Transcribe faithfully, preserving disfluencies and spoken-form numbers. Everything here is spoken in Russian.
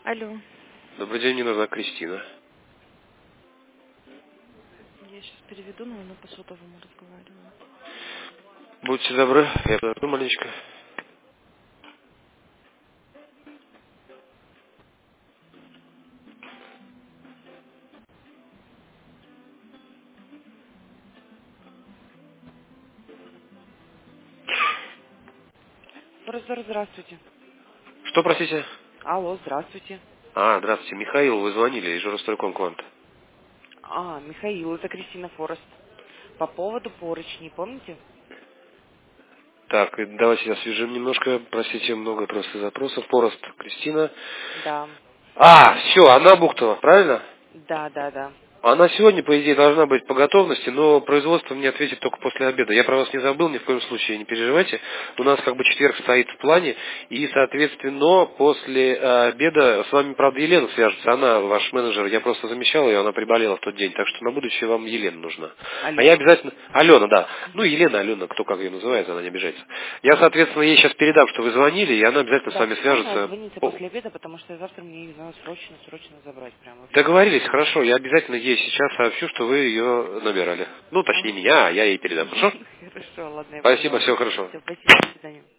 Алло. Добрый день, мне нужна Кристина. Я сейчас переведу, но она по сотовому разговаривает. Будьте добры, я подожду маленечко. Просто здравствуйте. Что, простите? Алло, здравствуйте. А, здравствуйте, Михаил, вы звонили из Журостройком Квант. А, Михаил, это Кристина Форест. По поводу поручней, помните? Так, и давайте освежим немножко, простите, много просто запросов. Порост, Кристина. Да. А, все, она Бухтова, правильно? Да, да, да. Она сегодня, по идее, должна быть по готовности, но производство мне ответит только после обеда. Я про вас не забыл, ни в коем случае, не переживайте. У нас как бы четверг стоит в плане, и, соответственно, после э, обеда с вами, правда, Елена свяжется. Она ваш менеджер, я просто замещал ее, она приболела в тот день, так что на будущее вам Елена нужна. А я Алена. обязательно... Алена, да. Ну, Угу. Елена, Алена, кто как ее называет, она не обижается. Я, соответственно, ей сейчас передам, что вы звонили, и она обязательно с Да, вами пускай она свяжется. звонится по- после обеда, потому что завтра мне ее надо срочно-срочно забрать. Прям вообще Договорились, срочно. хорошо. Я обязательно ей сейчас сообщу, что вы ее набирали. Ну, точнее, Ага. меня, а я ей передам. Хорошо? Хорошо, ладно, я Спасибо, поняла. всего хорошего. Все, спасибо, до свидания.